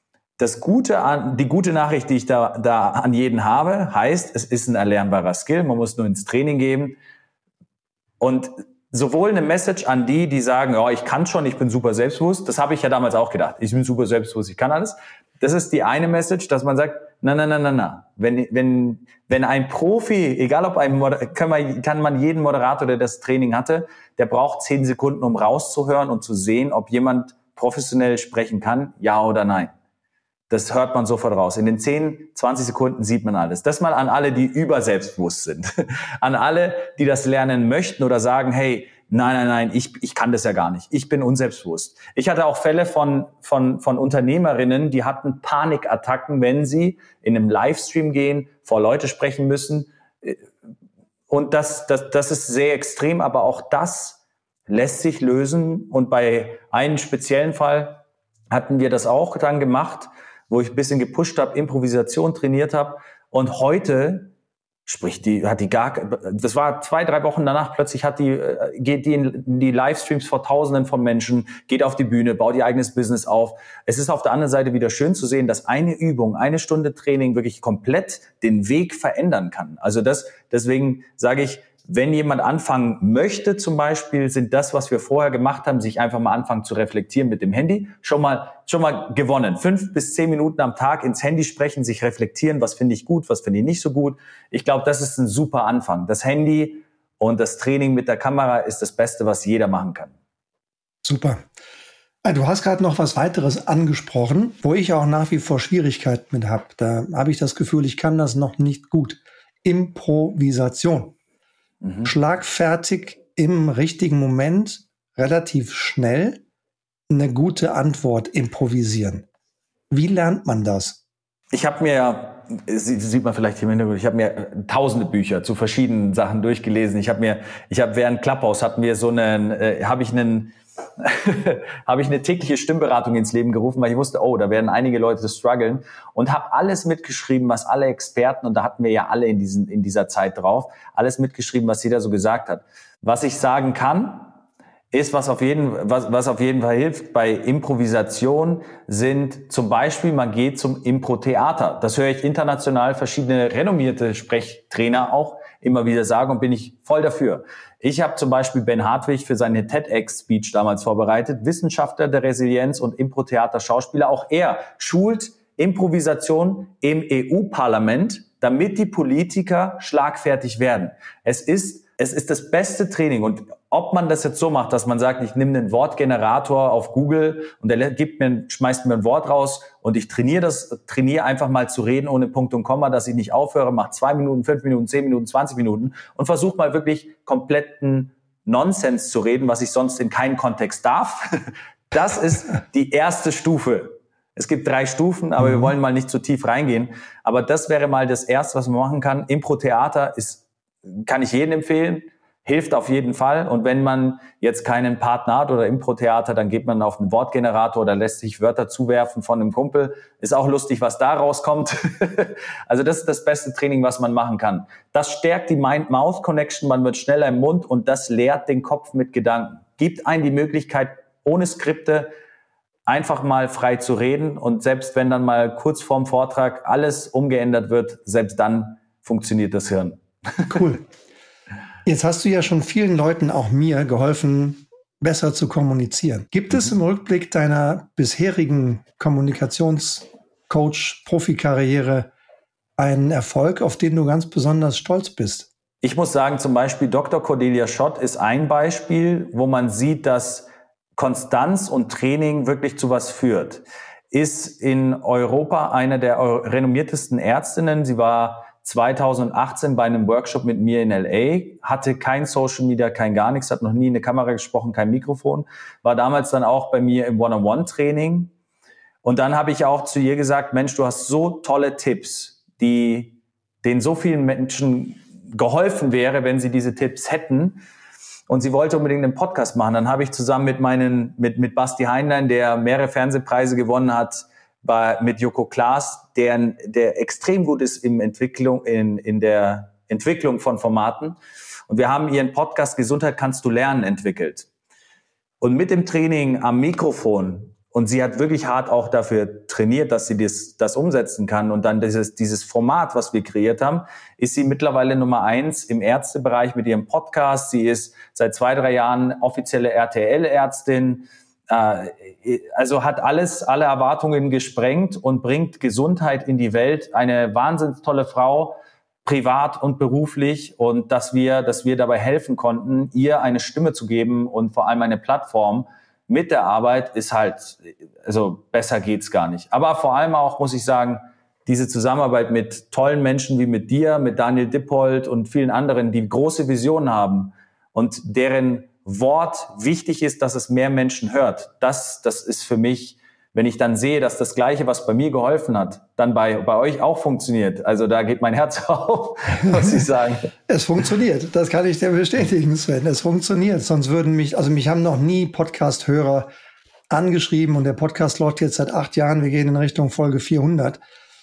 Die gute Nachricht, die ich da an jeden habe, heißt, es ist ein erlernbarer Skill, man muss nur ins Training gehen. Und sowohl eine Message an die sagen, ja, ich kann schon, ich bin super selbstbewusst, das habe ich ja damals auch gedacht, ich bin super selbstbewusst, ich kann alles. Das ist die eine Message, dass man sagt, na. Wenn ein Profi, egal ob kann man jeden Moderator, der das Training hatte, der braucht 10 Sekunden, um rauszuhören und zu sehen, ob jemand professionell sprechen kann, ja oder nein. Das hört man sofort raus. In den 10, 20 Sekunden sieht man alles. Das mal an alle, die überselbstbewusst sind. An alle, die das lernen möchten oder sagen, hey, nein, ich kann das ja gar nicht. Ich bin unselbstbewusst. Ich hatte auch Fälle von Unternehmerinnen, die hatten Panikattacken, wenn sie in einem Livestream gehen, vor Leute sprechen müssen. Und das ist sehr extrem, aber auch das lässt sich lösen. Und bei einem speziellen Fall hatten wir das auch dann gemacht, wo ich ein bisschen gepusht habe, Improvisation trainiert habe. Und heute das war 2-3 Wochen danach, plötzlich geht die in die Livestreams vor Tausenden von Menschen, geht auf die Bühne, baut ihr eigenes Business auf. Es ist auf der anderen Seite wieder schön zu sehen, dass eine Übung, 1 Stunde Training wirklich komplett den Weg verändern kann. Also deswegen sage ich, wenn jemand anfangen möchte zum Beispiel, sind das, was wir vorher gemacht haben, sich einfach mal anfangen zu reflektieren mit dem Handy, schon mal gewonnen. 5 bis 10 Minuten am Tag ins Handy sprechen, sich reflektieren, was finde ich gut, was finde ich nicht so gut. Ich glaube, das ist ein super Anfang. Das Handy und das Training mit der Kamera ist das Beste, was jeder machen kann. Super. Du hast gerade noch was weiteres angesprochen, wo ich auch nach wie vor Schwierigkeiten mit habe. Da habe ich das Gefühl, ich kann das noch nicht gut. Improvisation. Schlagfertig im richtigen Moment, relativ schnell eine gute Antwort improvisieren. Wie lernt man das? Ich habe mir, sieht man vielleicht hier im Hintergrund, ich habe mir tausende Bücher zu verschiedenen Sachen durchgelesen. Ich habe während Clubhouse habe ich eine tägliche Stimmberatung ins Leben gerufen, weil ich wusste, da werden einige Leute strugglen, und habe alles mitgeschrieben, was alle Experten, und da hatten wir ja alle in dieser Zeit drauf, alles mitgeschrieben, was jeder so gesagt hat. Was ich sagen kann, ist, was auf jeden Fall hilft bei Improvisation, sind zum Beispiel, man geht zum Impro-Theater. Das höre ich international verschiedene renommierte Sprechtrainer auch immer wieder sagen, und bin ich voll dafür. Ich habe zum Beispiel Ben Hartwig für seine TEDx-Speech damals vorbereitet, Wissenschaftler der Resilienz und Impro-Theater-Schauspieler. Auch er schult Improvisation im EU-Parlament, damit die Politiker schlagfertig werden. Es ist das beste Training, und ob man das jetzt so macht, dass man sagt, ich nehme einen Wortgenerator auf Google und der schmeißt mir ein Wort raus und ich trainiere einfach mal zu reden ohne Punkt und Komma, dass ich nicht aufhöre, mache 2 Minuten, 5 Minuten, 10 Minuten, 20 Minuten und versuche mal wirklich kompletten Nonsens zu reden, was ich sonst in keinem Kontext darf. Das ist die erste Stufe. Es gibt 3 Stufen, aber wir wollen mal nicht zu tief reingehen. Aber das wäre mal das Erste, was man machen kann. Impro-Theater kann ich jedem empfehlen. Hilft auf jeden Fall. Und wenn man jetzt keinen Partner hat oder Impro-Theater, dann geht man auf einen Wortgenerator oder lässt sich Wörter zuwerfen von einem Kumpel. Ist auch lustig, was da rauskommt. Also das ist das beste Training, was man machen kann. Das stärkt die Mind-Mouth-Connection, man wird schneller im Mund, und das leert den Kopf mit Gedanken. Gibt einem die Möglichkeit, ohne Skripte einfach mal frei zu reden, und selbst wenn dann mal kurz vorm Vortrag alles umgeändert wird, selbst dann funktioniert das Hirn. Cool. Jetzt hast du ja schon vielen Leuten, auch mir, geholfen, besser zu kommunizieren. Gibt es im Rückblick deiner bisherigen Kommunikationscoach-Profikarriere einen Erfolg, auf den du ganz besonders stolz bist? Ich muss sagen, zum Beispiel Dr. Cordelia Schott ist ein Beispiel, wo man sieht, dass Konstanz und Training wirklich zu was führt. Ist in Europa eine der renommiertesten Ärztinnen. Sie war 2018 bei einem Workshop mit mir in LA, hatte kein Social Media, kein gar nichts, hat noch nie in eine Kamera gesprochen, kein Mikrofon, war damals dann auch bei mir im One-on-One-Training. Und dann habe ich auch zu ihr gesagt, Mensch, du hast so tolle Tipps, denen so vielen Menschen geholfen wäre, wenn sie diese Tipps hätten. Und sie wollte unbedingt einen Podcast machen. Dann habe ich zusammen mit Basti Heinlein, der mehrere Fernsehpreise gewonnen hat, mit Joko Klaas, der extrem gut ist in der Entwicklung von Formaten. Und wir haben ihren Podcast Gesundheit kannst du lernen entwickelt. Und mit dem Training am Mikrofon, und sie hat wirklich hart auch dafür trainiert, dass sie das umsetzen kann, und dann dieses Format, was wir kreiert haben, ist sie mittlerweile Nummer 1 im Ärztebereich mit ihrem Podcast. Sie ist seit 2-3 Jahren offizielle RTL-Ärztin, also hat alle Erwartungen gesprengt und bringt Gesundheit in die Welt. Eine wahnsinnig tolle Frau, privat und beruflich, und dass wir dabei helfen konnten, ihr eine Stimme zu geben und vor allem eine Plattform mit der Arbeit, ist halt, also besser geht's gar nicht. Aber vor allem auch, muss ich sagen, diese Zusammenarbeit mit tollen Menschen wie mit dir, mit Daniel Dippold und vielen anderen, die große Visionen haben und deren Wort wichtig ist, dass es mehr Menschen hört. Das ist für mich, wenn ich dann sehe, dass das Gleiche, was bei mir geholfen hat, dann bei euch auch funktioniert. Also da geht mein Herz auf, muss ich sagen. Es funktioniert, das kann ich dir bestätigen, Sven. Es funktioniert, sonst mich haben noch nie Podcast-Hörer angeschrieben und der Podcast läuft jetzt seit 8 Jahren. Wir gehen in Richtung Folge 400.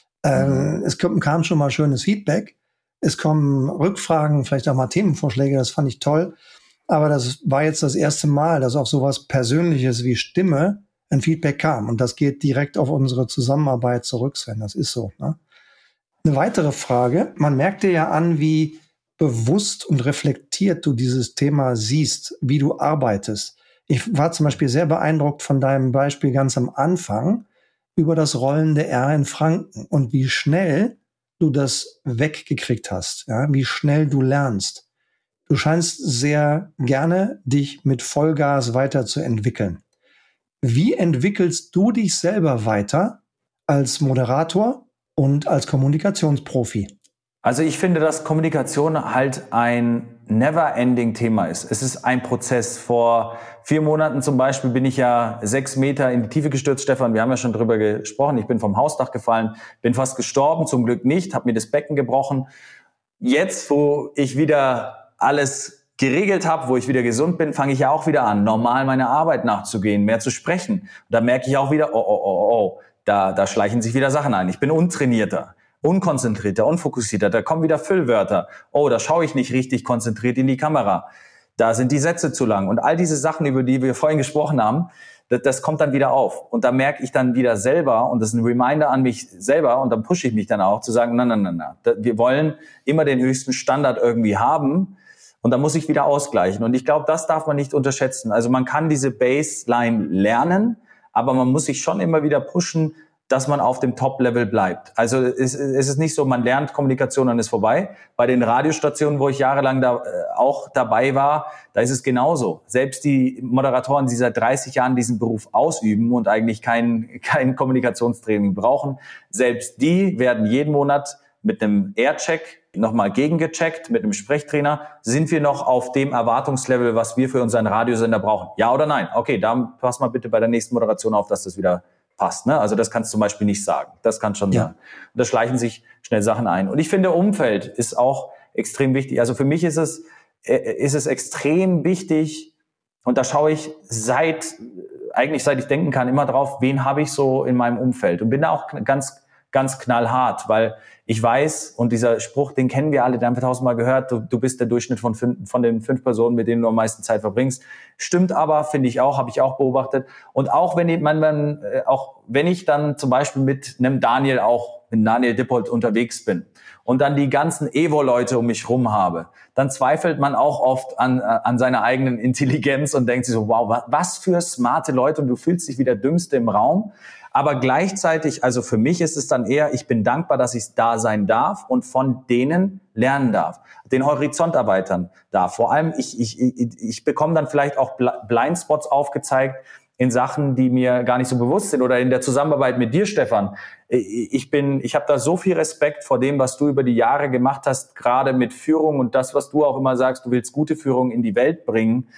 Es kam schon mal schönes Feedback. Es kommen Rückfragen, vielleicht auch mal Themenvorschläge. Das fand ich toll. Aber das war jetzt das erste Mal, dass auch sowas Persönliches wie Stimme ein Feedback kam. Und das geht direkt auf unsere Zusammenarbeit zurück, Sven. Das ist so, ne? Eine weitere Frage. Man merkt dir ja an, wie bewusst und reflektiert du dieses Thema siehst, wie du arbeitest. Ich war zum Beispiel sehr beeindruckt von deinem Beispiel ganz am Anfang über das rollende R in Franken und wie schnell du das weggekriegt hast, ja, wie schnell du lernst. Du scheinst sehr gerne, dich mit Vollgas weiterzuentwickeln. Wie entwickelst du dich selber weiter als Moderator und als Kommunikationsprofi? Also ich finde, dass Kommunikation halt ein never-ending Thema ist. Es ist ein Prozess. Vor 4 Monaten zum Beispiel bin ich ja 6 Meter in die Tiefe gestürzt, Stefan. Wir haben ja schon drüber gesprochen. Ich bin vom Hausdach gefallen, bin fast gestorben, zum Glück nicht, habe mir das Becken gebrochen. Jetzt, wo ich wieder alles geregelt habe, wo ich wieder gesund bin, fange ich ja auch wieder an, normal meiner Arbeit nachzugehen, mehr zu sprechen. Und da merke ich auch wieder, da schleichen sich wieder Sachen ein. Ich bin untrainierter, unkonzentrierter, unfokussierter, da kommen wieder Füllwörter. Oh, da schaue ich nicht richtig konzentriert in die Kamera. Da sind die Sätze zu lang. Und all diese Sachen, über die wir vorhin gesprochen haben, das kommt dann wieder auf. Und da merke ich dann wieder selber, und das ist ein Reminder an mich selber, und dann pushe ich mich dann auch, zu sagen, nein. Wir wollen immer den höchsten Standard irgendwie haben, und da muss ich wieder ausgleichen. Und ich glaube, das darf man nicht unterschätzen. Also man kann diese Baseline lernen, aber man muss sich schon immer wieder pushen, dass man auf dem Top-Level bleibt. Also es ist nicht so, man lernt Kommunikation und ist vorbei. Bei den Radiostationen, wo ich jahrelang auch dabei war, da ist es genauso. Selbst die Moderatoren, die seit 30 Jahren diesen Beruf ausüben und eigentlich kein Kommunikationstraining brauchen, selbst die werden jeden Monat mit einem Aircheck nochmal gegengecheckt, mit einem Sprechtrainer. Sind wir noch auf dem Erwartungslevel, was wir für unseren Radiosender brauchen? Ja oder nein? Okay, dann pass mal bitte bei der nächsten Moderation auf, dass das wieder passt. Ne? Also das kannst du zum Beispiel nicht sagen. Das kann schon sein. Und da schleichen sich schnell Sachen ein. Und ich finde, Umfeld ist auch extrem wichtig. Also für mich ist es extrem wichtig, und da schaue ich seit ich denken kann, immer drauf, wen habe ich so in meinem Umfeld. Und bin da auch ganz knallhart, weil ich weiß, und dieser Spruch, den kennen wir alle, den haben wir 1000-mal gehört, du bist der Durchschnitt von den 5 Personen, mit denen du am meisten Zeit verbringst. Stimmt aber, finde ich auch, habe ich auch beobachtet. Und auch wenn ich dann zum Beispiel mit Daniel Dippold unterwegs bin und dann die ganzen Evo-Leute um mich rum habe, dann zweifelt man auch oft an seiner eigenen Intelligenz und denkt sich so, wow, was für smarte Leute, und du fühlst dich wie der Dümmste im Raum. Aber gleichzeitig, also für mich ist es dann eher, ich bin dankbar, dass ich da sein darf und von denen lernen darf, den Horizont erweitern darf. Vor allem, ich bekomme dann vielleicht auch Blindspots aufgezeigt in Sachen, die mir gar nicht so bewusst sind, oder in der Zusammenarbeit mit dir, Stefan. Ich habe da so viel Respekt vor dem, was du über die Jahre gemacht hast, gerade mit Führung, und das, was du auch immer sagst, du willst gute Führung in die Welt bringen.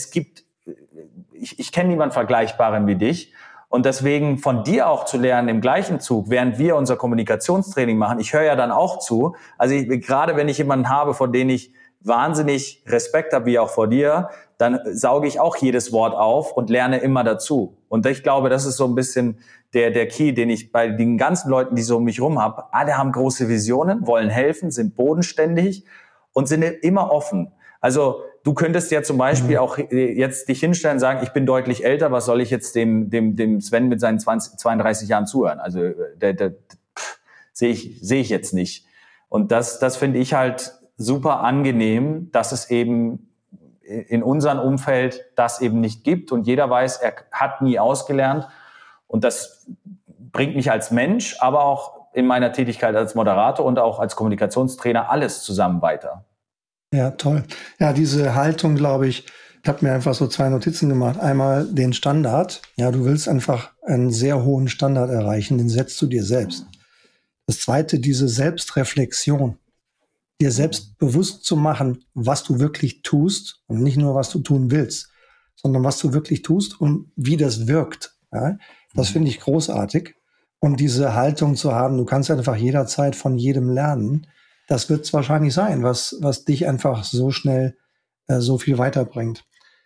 Ich kenne niemanden Vergleichbaren wie dich. Und deswegen von dir auch zu lernen im gleichen Zug, während wir unser Kommunikationstraining machen, ich höre ja dann auch zu. Also gerade wenn ich jemanden habe, vor dem ich wahnsinnig Respekt habe, wie auch vor dir, dann sauge ich auch jedes Wort auf und lerne immer dazu. Und ich glaube, das ist so ein bisschen der Key, den ich bei den ganzen Leuten, die so um mich rum habe. Alle haben große Visionen, wollen helfen, sind bodenständig und sind immer offen. Also du könntest ja zum Beispiel auch jetzt dich hinstellen und sagen, ich bin deutlich älter, was soll ich jetzt dem Sven mit seinen 32 Jahren zuhören? Also sehe ich jetzt nicht. Und das finde ich halt super angenehm, dass es eben in unserem Umfeld das eben nicht gibt, und jeder weiß, er hat nie ausgelernt, und das bringt mich als Mensch, aber auch in meiner Tätigkeit als Moderator und auch als Kommunikationstrainer alles zusammen weiter. Ja, toll. Ja, diese Haltung, glaube ich habe mir einfach so 2 Notizen gemacht. Einmal den Standard. Ja, du willst einfach einen sehr hohen Standard erreichen, den setzt du dir selbst. Das Zweite, diese Selbstreflexion. Dir selbst bewusst zu machen, was du wirklich tust, und nicht nur, was du tun willst, sondern was du wirklich tust und wie das wirkt. Ja, das finde ich großartig. Und diese Haltung zu haben, du kannst einfach jederzeit von jedem lernen, das wird es wahrscheinlich sein, was dich einfach so schnell so viel weiterbringt.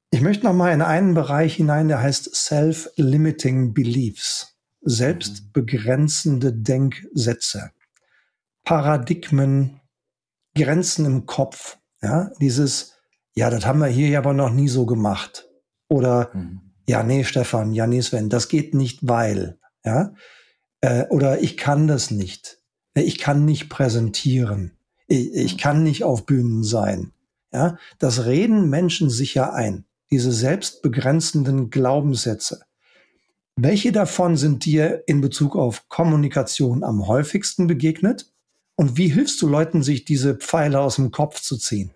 Ich möchte noch mal in einen Bereich hinein, der heißt Self-Limiting Beliefs. Selbstbegrenzende Denksätze. Paradigmen, Grenzen im Kopf. Ja, dieses, ja, das haben wir hier aber noch nie so gemacht. Oder, ja, nee, Stefan, ja, nee, Sven, das geht nicht, weil, ja. Oder ich kann das nicht. Ich kann nicht präsentieren. Ich kann nicht auf Bühnen sein. Ja, das reden Menschen sicher ein. Diese selbstbegrenzenden Glaubenssätze. Welche davon sind dir in Bezug auf Kommunikation am häufigsten begegnet? Und wie hilfst du Leuten, sich diese Pfeile aus dem Kopf zu ziehen?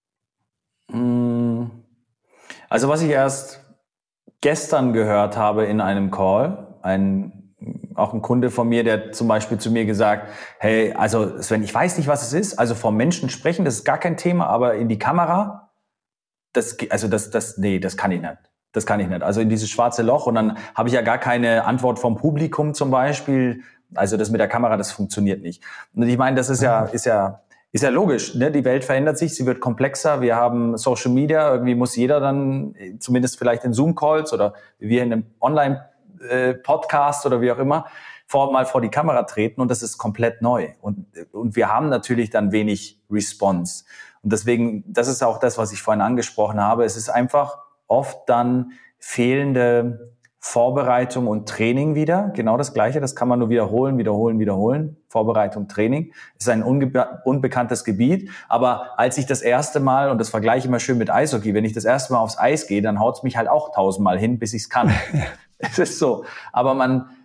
Also was ich erst gestern gehört habe in einem Call, auch ein Kunde von mir, der zum Beispiel zu mir gesagt, hey, also Sven, ich weiß nicht, was es ist, also vom Menschen sprechen, das ist gar kein Thema, aber in die Kamera, das kann ich nicht. Das kann ich nicht. Also in dieses schwarze Loch, und dann habe ich ja gar keine Antwort vom Publikum zum Beispiel. Also das mit der Kamera, das funktioniert nicht. Und ich meine, das ist ja logisch, ne? Die Welt verändert sich, sie wird komplexer. Wir haben Social Media, irgendwie muss jeder dann, zumindest vielleicht in Zoom-Calls oder wir in einem Online-Podcast oder wie auch immer, mal vor die Kamera treten, und das ist komplett neu. Und wir haben natürlich dann wenig Response. Und deswegen, das ist auch das, was ich vorhin angesprochen habe. Es ist einfach oft dann fehlende Vorbereitung und Training wieder. Genau das Gleiche, das kann man nur wiederholen. Vorbereitung, Training ist ein unbekanntes Gebiet. Aber als ich das erste Mal, und das vergleiche ich immer schön mit Eishockey, wenn ich das erste Mal aufs Eis gehe, dann haut's mich halt auch 1000-mal hin, bis ich's kann. Es ist so. Aber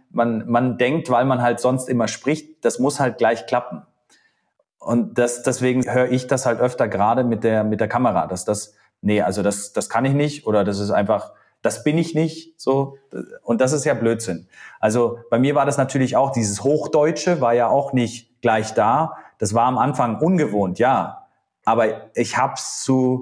man denkt, weil man halt sonst immer spricht, das muss halt gleich klappen. Und deswegen höre ich das halt öfter gerade mit der Kamera, das kann ich nicht, oder das ist einfach, das bin ich nicht, so. Und das ist ja Blödsinn. Also bei mir war das natürlich auch, dieses Hochdeutsche war ja auch nicht gleich da. Das war am Anfang ungewohnt, ja. Aber ich hab's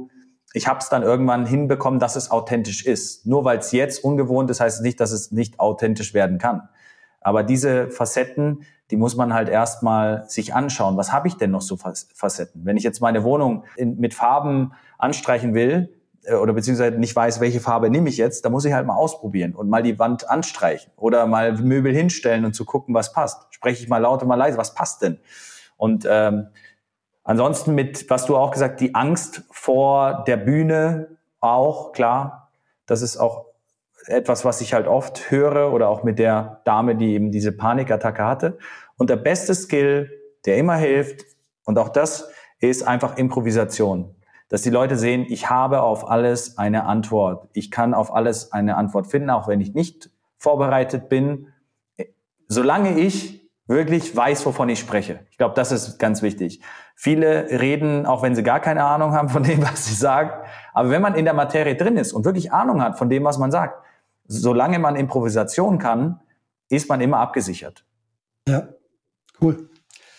dann irgendwann hinbekommen, dass es authentisch ist. Nur weil es jetzt ungewohnt ist, heißt es nicht, dass es nicht authentisch werden kann. Aber diese Facetten, die muss man halt erstmal sich anschauen. Was habe ich denn noch so Facetten? Wenn ich jetzt meine Wohnung mit Farben anstreichen will, oder beziehungsweise nicht weiß, welche Farbe nehme ich jetzt, da muss ich halt mal ausprobieren und mal die Wand anstreichen oder mal Möbel hinstellen und zu gucken, was passt. Spreche ich mal laut und mal leise, was passt denn? Und ansonsten was du auch gesagt, die Angst vor der Bühne auch, klar, das ist auch etwas, was ich halt oft höre, oder auch mit der Dame, die eben diese Panikattacke hatte. Und der beste Skill, der immer hilft, und auch das ist einfach Improvisation. Dass die Leute sehen, ich habe auf alles eine Antwort. Ich kann auf alles eine Antwort finden, auch wenn ich nicht vorbereitet bin. Solange ich wirklich weiß, wovon ich spreche. Ich glaube, das ist ganz wichtig. Viele reden, auch wenn sie gar keine Ahnung haben von dem, was sie sagen. Aber wenn man in der Materie drin ist und wirklich Ahnung hat von dem, was man sagt, solange man Improvisation kann, ist man immer abgesichert. Ja, cool.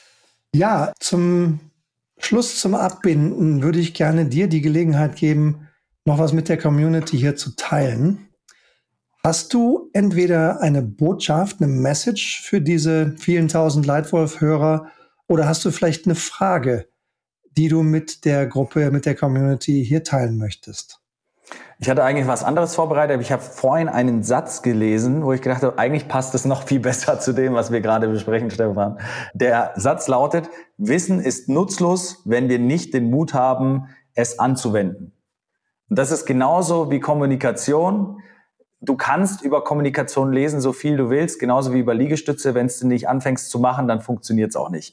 Ja, zum Schluss, zum Abbinden, würde ich gerne dir die Gelegenheit geben, noch was mit der Community hier zu teilen. Hast du entweder eine Botschaft, eine Message für diese vielen tausend Leitwolf-Hörer, oder hast du vielleicht eine Frage, die du mit der Gruppe, mit der Community hier teilen möchtest? Ich hatte eigentlich was anderes vorbereitet, aber ich habe vorhin einen Satz gelesen, wo ich gedacht habe, eigentlich passt es noch viel besser zu dem, was wir gerade besprechen, Stefan. Der Satz lautet: Wissen ist nutzlos, wenn wir nicht den Mut haben, es anzuwenden. Und das ist genauso wie Kommunikation. Du kannst über Kommunikation lesen, so viel du willst, genauso wie über Liegestütze. Wenn du nicht anfängst zu machen, dann funktioniert es auch nicht.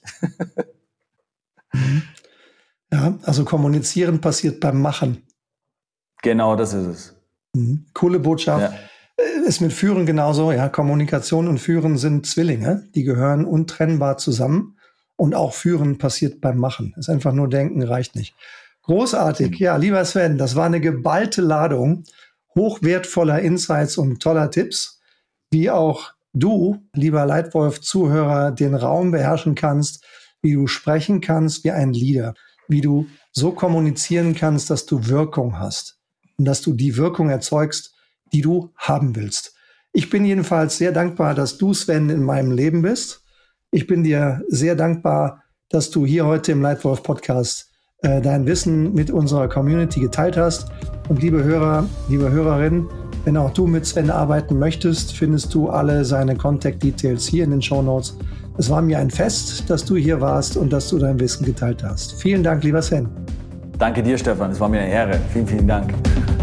Ja, also kommunizieren passiert beim Machen. Genau, das ist es. Coole Botschaft. Ja. Ist mit Führen genauso. Ja, Kommunikation und Führen sind Zwillinge. Die gehören untrennbar zusammen. Und auch Führen passiert beim Machen. Ist einfach nur denken, reicht nicht. Großartig. Ja, lieber Sven, das war eine geballte Ladung hochwertvoller Insights und toller Tipps, wie auch du, lieber Leitwolf-Zuhörer, den Raum beherrschen kannst, wie du sprechen kannst wie ein Leader, wie du so kommunizieren kannst, dass du Wirkung hast und dass du die Wirkung erzeugst, die du haben willst. Ich bin jedenfalls sehr dankbar, dass du, Sven, in meinem Leben bist. Ich bin dir sehr dankbar, dass du hier heute im Leitwolf-Podcast dein Wissen mit unserer Community geteilt hast. Und liebe Hörer, liebe Hörerinnen, wenn auch du mit Sven arbeiten möchtest, findest du alle seine Contact Details hier in den Shownotes. Es war mir ein Fest, dass du hier warst und dass du dein Wissen geteilt hast. Vielen Dank, lieber Sven. Danke dir, Stefan. Es war mir eine Ehre. Vielen, vielen Dank.